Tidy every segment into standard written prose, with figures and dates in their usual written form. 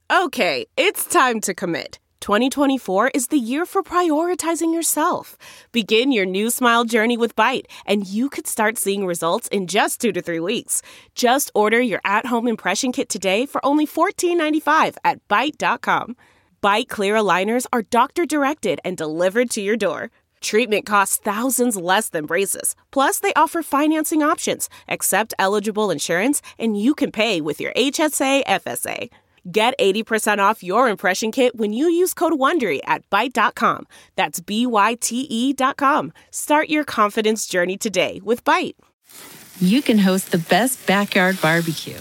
Okay, it's time to commit. 2024 is the year for prioritizing yourself. Begin your new smile journey with Byte, and you could start seeing results in just 2 to 3 weeks. Just order your at-home impression kit today for only $14.95 at Byte.com. Byte Clear aligners are doctor-directed and delivered to your door. Treatment costs thousands less than braces. Plus, they offer financing options, accept eligible insurance, and you can pay with your HSA, FSA. Get 80% off your impression kit when you use code WONDERY at Byte.com. That's BYTE.com. Start your confidence journey today with Byte. You can host the best backyard barbecue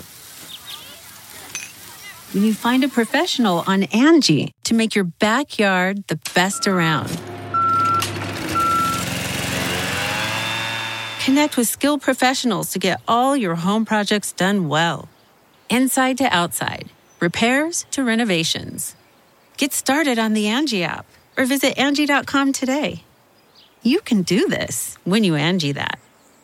when you find a professional on Angie to make your backyard the best around. Connect with skilled professionals to get all your home projects done well. Inside to outside, repairs to renovations. Get started on the Angie app or visit Angie.com today. You can do this when you Angie that.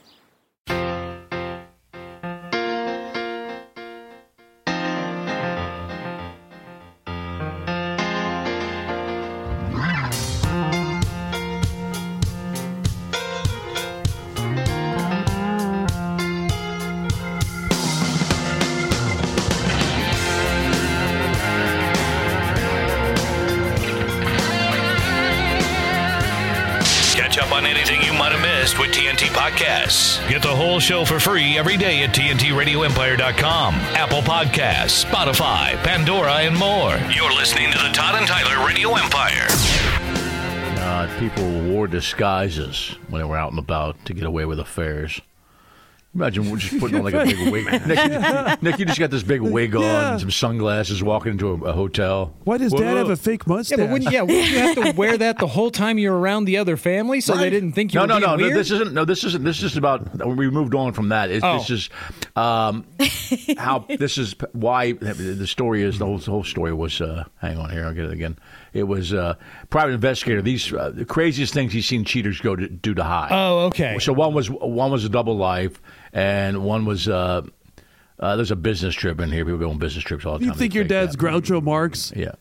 On anything you might have missed with TNT Podcasts. Get the whole show for free every day at TNTRadioEmpire.com, Apple Podcasts, Spotify, Pandora, and more. You're listening to the Todd and Tyler Radio Empire. People wore disguises when they were out and about to get away with affairs. Imagine we're just putting on like a big wig. Nick, you just got this big wig on and some sunglasses walking into a hotel. Why does Dad have a fake mustache? Yeah, but wouldn't you have to wear that the whole time you're around the other family so they didn't think you were being weird? This isn't. This is about. We moved on from that. This is how. This is why the story is. The whole story was. Hang on here. I'll get it again. It was private investigator. These the craziest things he's seen cheaters do to hide. Oh, okay. So one was a double life. And one was, there's a business trip in here. People go on business trips all the time. You think your dad's Groucho Marx? Yeah.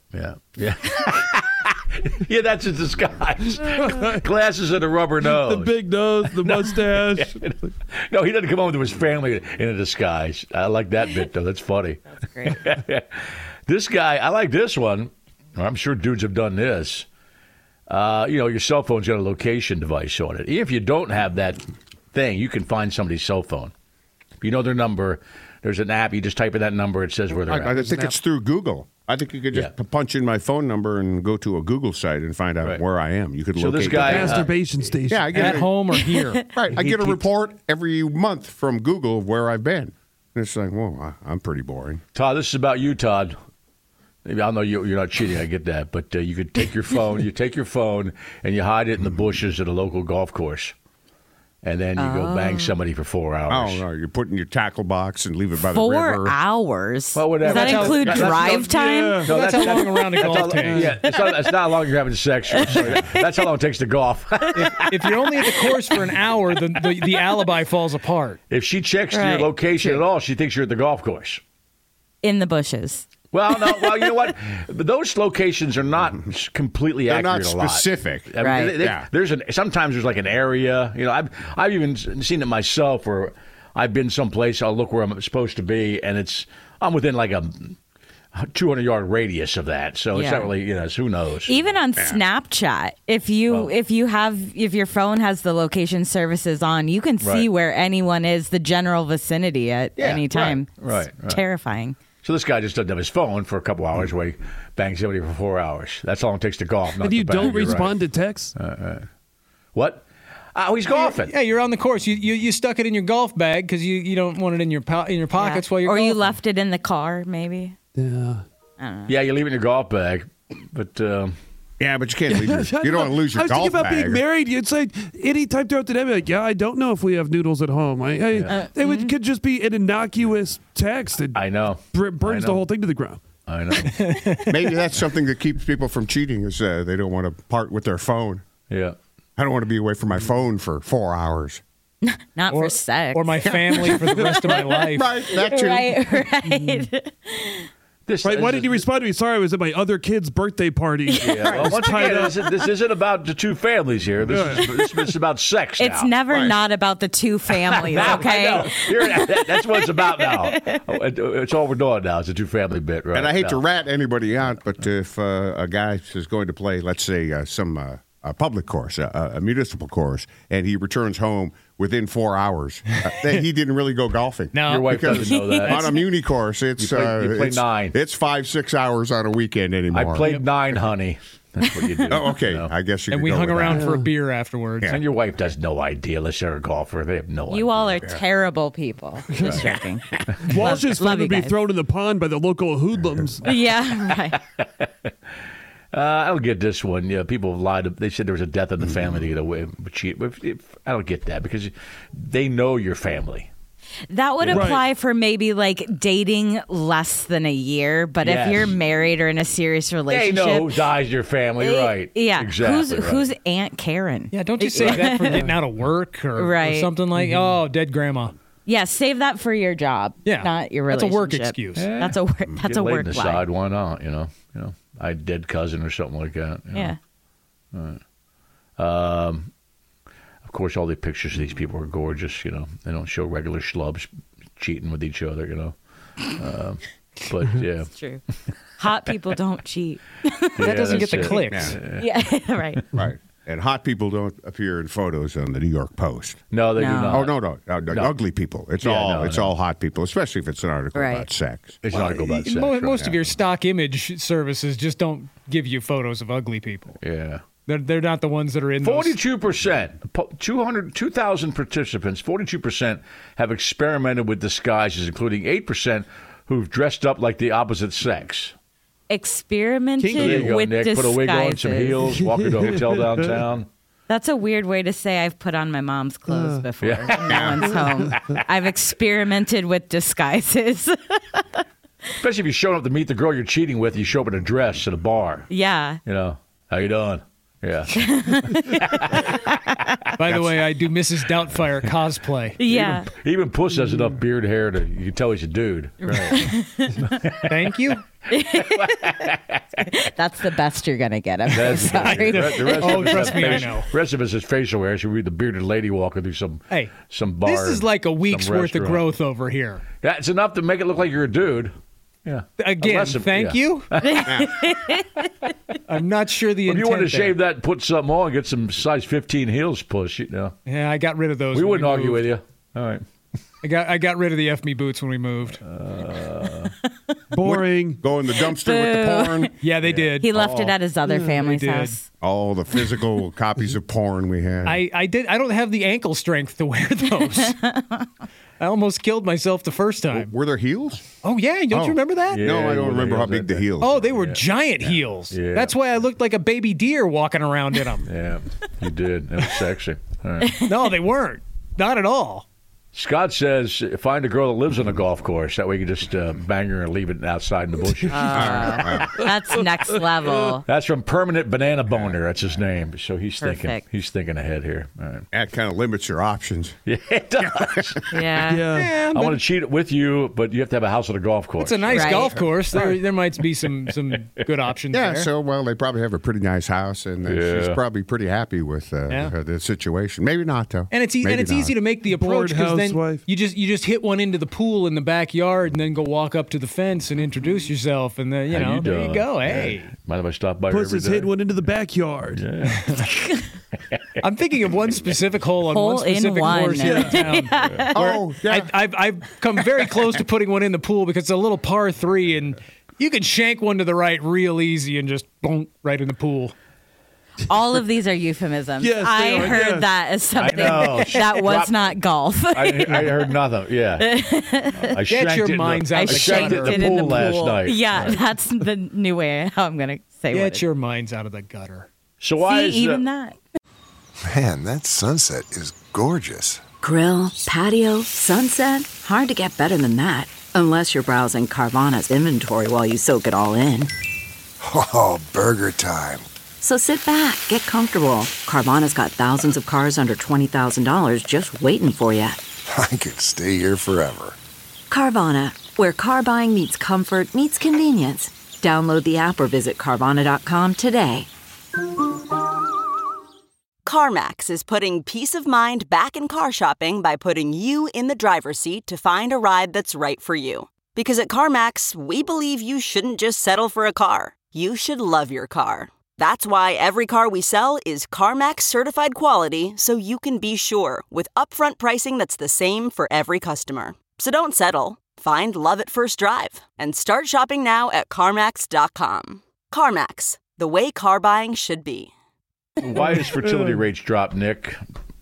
Yeah, that's a disguise. Glasses and a rubber nose. The big nose, the mustache. No, he doesn't come home to his family in a disguise. I like that bit, though. That's funny. That's great. This guy, I like this one. I'm sure dudes have done this. Your cell phone's got a location device on it. If you don't have that thing, you can find somebody's cell phone. If you know their number, there's an app. You just type in that number. It says where they're at. I think it's through Google. I think you could just punch in my phone number and go to a Google site and find out where I am. You could locate this guy, masturbation station. Yeah, I get at home or here. Right. I get a report every month from Google of where I've been. And it's like, well, I'm pretty boring. Todd, this is about you, Todd. Maybe I know you're not cheating. I get that, but you could take your phone. You take your phone and you hide it in the bushes at a local golf course. And then you go bang somebody for 4 hours. Oh, no. You're putting your tackle box and leave it by the 4 river. 4 hours? Well, whatever. Does that include drive time? Yeah. No, that's how long around a golf takes. Yeah, that's not how long you're having sex. So that's how long it takes to golf. If you're only at the course for an hour, the alibi falls apart. If she checks your location at all, she thinks you're at the golf course. In the bushes. Well, no. Well, you know what? Those locations are not completely They're accurate. not a lot. specific. I mean, Right. Sometimes there's like an area. I've even seen it myself where I've been someplace. I'll look where I'm supposed to be, and I'm within like a 200-yard radius of that. So it's not really. Who knows? Even on Snapchat, if your phone has the location services on, you can see where anyone is, the general vicinity at any time. Right. It's terrifying. So this guy just doesn't have his phone for a couple hours where he bangs somebody for 4 hours. That's all it takes to golf. And you don't respond to texts? What? Oh, he's golfing. Yeah, you're on the course. You stuck it in your golf bag because you don't want it in your pockets while you're golfing. Or you left it in the car, maybe. Yeah. I don't know. Yeah, you leave it in your golf bag. But Yeah, but you can't leave you don't want to lose your golf bag. I was thinking about being married. You'd say any time throughout the day, I'd be like, yeah, I don't know if we have noodles at home. It could just be an innocuous text that I know burns the whole thing to the ground. I know. Maybe that's something that keeps people from cheating is they don't want to part with their phone. Yeah. I don't want to be away from my phone for 4 hours. Not for sex. Or my family for the rest of my life. Right, that too. Right. Why didn't you respond to me? Sorry, I was at my other kid's birthday party. Yeah. Well, once again, this isn't about the two families here. This is about sex now. It's never not about the two families, okay? That's what it's about now. It's all we're doing now. It's a two-family bit, right? And I hate to rat anybody out, but if a guy is going to play, let's say, a public course, a municipal course, and he returns home within 4 hours, then he didn't really go golfing. No, your wife doesn't know that. On a muni course, it's you play 9. It's 5-6 hours on a weekend anymore. I played 9, honey. That's what you do. Oh, okay. You know? I guess you. And we hung around for a beer afterwards. And your wife has no idea unless you're a golfer. They have no idea. You all are terrible people. Just joking. Walsh's love friend would you be guys. thrown in the pond by the local hoodlums. Yeah, right. I don't get this one. Yeah, people have lied. They said there was a death in the family to get away with cheat. I don't get that because they know your family. That would apply for maybe like dating less than a year, but if you're married or in a serious relationship, they know who dies your family, right? Yeah, exactly. Who's Aunt Karen? Yeah, don't you say that for getting out of work or something like, dead grandma. Yeah, save that for your job. Yeah, not your relationship. That's a work excuse. That's a work lie. Decide why not? You know, I had a dead cousin or something like that. You know? Yeah. Right. Of course, all the pictures of these people are gorgeous. You know, they don't show regular schlubs cheating with each other. You know, but yeah, it's true. Hot people don't cheat. That doesn't get the clicks. Yeah, right. Right. And hot people don't appear in photos on the New York Post. No, they do not. Oh, no. Ugly people. It's all hot people, especially if it's an article about sex. It's an article about sex. Most of your stock image services just don't give you photos of ugly people. Yeah. They're not the ones that are in 42%, 2,000 participants, 42% have experimented with disguises, including 8% who've dressed up like the opposite sex. Experimented with Nick. disguises. Put a wig on, some heels, walk into a hotel downtown. That's a weird way to say I've put on my mom's clothes before. No one's home. I've experimented with disguises. Especially if you're showing up to meet the girl you're cheating with, you show up in a dress at a bar. Yeah. You know, how you doing? Yeah. By the way, I do Mrs. Doubtfire cosplay. Yeah. Even Puss has enough beard hair to you can tell he's a dude. Right. Thank you. That's the best you're gonna get. I'm so sorry. Trust me, I know. The rest of us is facial hair. Should read the bearded lady walking through some bar. This is like a week's worth of growth over here. Yeah, it's enough to make it look like you're a dude. Yeah. Again, thank you. I'm not sure the intent. If you want to shave that and put something on, get some size 15 heels push, you know. Yeah, I got rid of those. We wouldn't argue with you. All right. I got rid of the F Me boots when we moved. Boring. Go in the dumpster with the porn. Yeah, they did. He left it at his other family's house. All the physical copies of porn we had. I did. I don't have the ankle strength to wear those. I almost killed myself the first time. Were there heels? Oh, yeah. Don't you remember that? Yeah, no, I don't remember how big the heels were. Oh, they were giant heels. Yeah. That's why I looked like a baby deer walking around in them. Yeah, you did. That was sexy. All right. No, they weren't. Not at all. Scott says, find a girl that lives on a golf course. That way you can just bang her and leave it outside in the bushes. That's next level. That's from Permanent Banana Boner. That's his name. So he's thinking ahead here. All right. That kind of limits your options. Yeah, it does. Yeah. I want to cheat with you, but you have to have a house on a golf course. It's a nice golf course. There might be some good options there. Yeah, so, they probably have a pretty nice house, and she's probably pretty happy with the situation. Maybe not, though. And it's easy to make the approach because then you just hit one into the pool in the backyard and then go walk up to the fence and introduce yourself, and then there you go. Hey, mind if I stop by? Puss is hitting one into the backyard. Yeah. I'm thinking of one specific hole on one specific course here in town. I've come very close to putting one in the pool because it's a little par 3, and you can shank one to the right real easy and just boom right in the pool. All of these are euphemisms. Yes, I heard that as something that was not golf. I heard nothing. Yeah. Get your minds out of the shanked it in the pool last night. Yeah, that's the new way how I'm going to say it. Get your minds out of the gutter. So why is even that? Man, that sunset is gorgeous. Grill, patio, sunset. Hard to get better than that. Unless you're browsing Carvana's inventory while you soak it all in. Oh, burger time. So sit back, get comfortable. Carvana's got thousands of cars under $20,000 just waiting for you. I could stay here forever. Carvana, where car buying meets comfort meets convenience. Download the app or visit Carvana.com today. CarMax is putting peace of mind back in car shopping by putting you in the driver's seat to find a ride that's right for you. Because at CarMax, we believe you shouldn't just settle for a car. You should love your car. That's why every car we sell is CarMax certified quality, so you can be sure with upfront pricing that's the same for every customer. So don't settle. Find love at first drive and start shopping now at CarMax.com. CarMax, the way car buying should be. Why does fertility rates drop, Nick?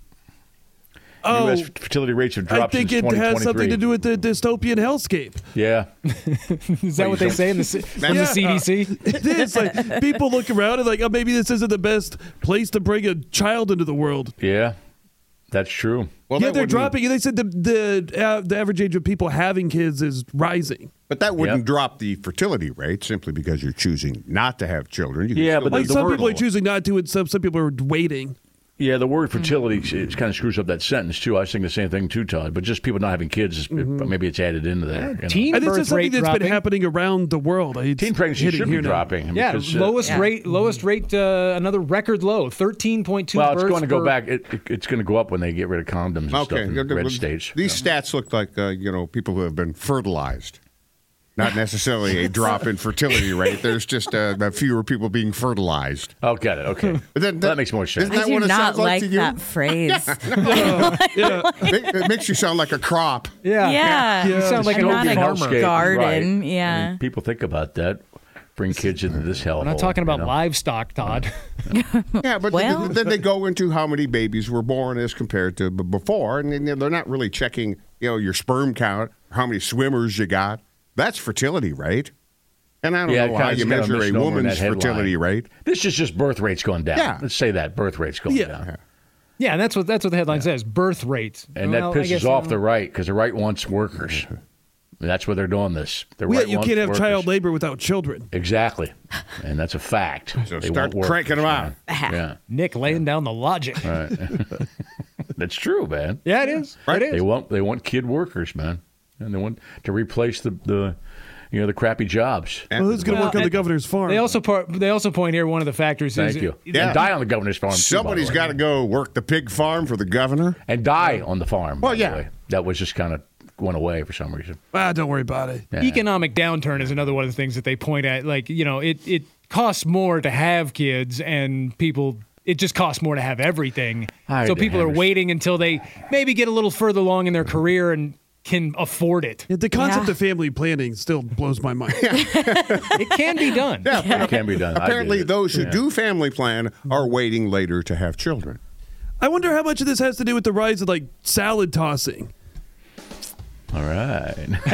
U.S. fertility rates have dropped since 2023. I think it has something to do with the dystopian hellscape. Yeah. Is that what they say in the CDC? It is. Like, people look around and like, oh, maybe this isn't the best place to bring a child into the world. Yeah, that's true. Well, yeah, they're dropping. They said the average age of people having kids is rising. But that wouldn't drop the fertility rate simply because you're choosing not to have children. But like some people are choosing not to, and some people are waiting. Yeah, the word fertility it kind of screws up that sentence, too. I was thinking the same thing, too, Todd. But just people not having kids, maybe it's added into there. Teen birth rate something that's dropping. Been happening around the world. Teen pregnancy should be dropping. Yeah, because, lowest rate, another record low, 13.2 Well, it's going to go back. It's going to go up when they get rid of condoms and stuff in red states. These stats look like, people who have been fertilized. Not necessarily a drop in fertility rate. There's just fewer people being fertilized. Oh, got it. Okay. That makes more sense. Isn't that what it sounds like to you? That phrase. It makes you sound like a crop. Yeah. You sound like an garden. Right. Yeah. People think about that. Bring kids into this hellhole. We're not talking about livestock, Todd. Yeah, but then they go into how many babies were born as compared to before, and they're not really checking, your sperm count, how many swimmers you got. That's fertility rate. And I don't know how you measure a woman's fertility rate. This is just birth rates going down. Yeah. Let's say that birth rates going down. Yeah, and that's what the headline says, birth rates. And that pisses off the right because the right wants workers. That's why they're doing this. You can't have child labor without children. Exactly. And that's a fact. So start cranking them out. Yeah. Nick laying down the logic. Right. That's true, man. Yeah, it is. Right. It is. They want kid workers, man. And they want to replace the crappy jobs. Well, who's going to work on the governor's farm? They also point here one of the factors is... Thank you. And die on the governor's farm, too. Somebody's got to go work the pig farm for the governor. And die on the farm, Well, by the way. That was just kind of went away for some reason. Don't worry about it. Yeah. Economic downturn is another one of the things that they point at. Like, it costs more to have kids, and it just costs more to have everything. So people are waiting until they maybe get a little further along in their career and can afford it. The concept of family planning still blows my mind. It can be done. Yeah, it can be done. Apparently, those who do family plan are waiting later to have children. I wonder how much of this has to do with the rise of salad tossing. All right.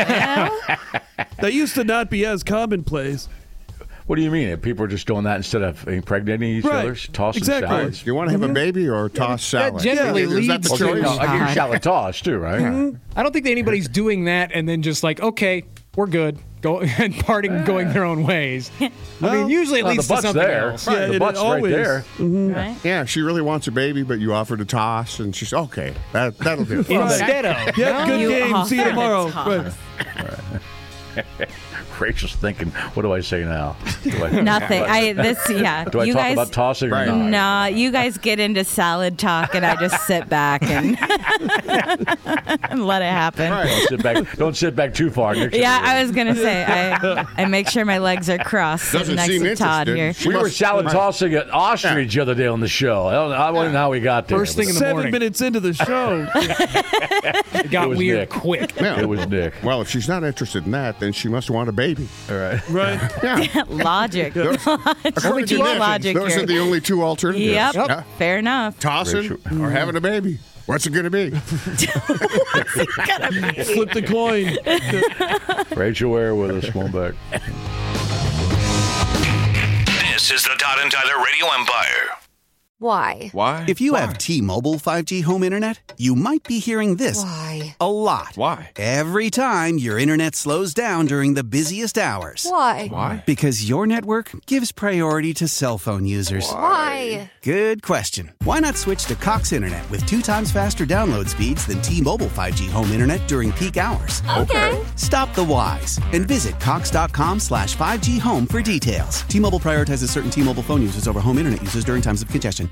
That used to not be as commonplace. What do you mean? People are just doing that instead of impregnating each other, tossing salads? Do you want to have a baby or toss salad? That generally leads that the choice? I get salad toss too, right? Mm-hmm. I don't think anybody's doing that and then just like, okay, we're good, and going their own ways. I mean, usually it leads to something else. Right, the butt's right there. Mm-hmm. Right? Yeah, she really wants a baby, but you offered a toss, and she's okay. That'll do. Instead of. Yeah, good game. See you tomorrow. Right. Rachel's thinking, what do I say now? Nothing. Do I talk about tossing or not? No, you guys get into salad talk, and I just sit back and let it happen. Right. Don't sit back too far. Yeah, I was gonna say I make sure my legs are crossed next to Todd here. We were salad tossing at Ostrich the other day on the show. I don't know how we got there. First thing in the morning. 7 minutes into the show. It got weird Nick. quick. Yeah. It was Nick. Well, if she's not interested in that, then she must want a baby. All right. Right. Yeah. Logic. According to Nick, logic those here. are the only two alternatives. Yep. Yeah. Fair enough. Tossing or having a baby. What's it going to be? Flip the coin. Rachel Ware with a small back. This is the Todd and Tyler Radio Empire. Why? Why? If you have T-Mobile 5G home internet, you might be hearing this a lot. Why? Every time your internet slows down during the busiest hours. Why? Why? Because your network gives priority to cell phone users. Why? Good question. Why not switch to Cox Internet with 2 times faster download speeds than T-Mobile 5G home internet during peak hours? Okay. Stop the whys and visit cox.com/5G home for details. T-Mobile prioritizes certain T-Mobile phone users over home internet users during times of congestion.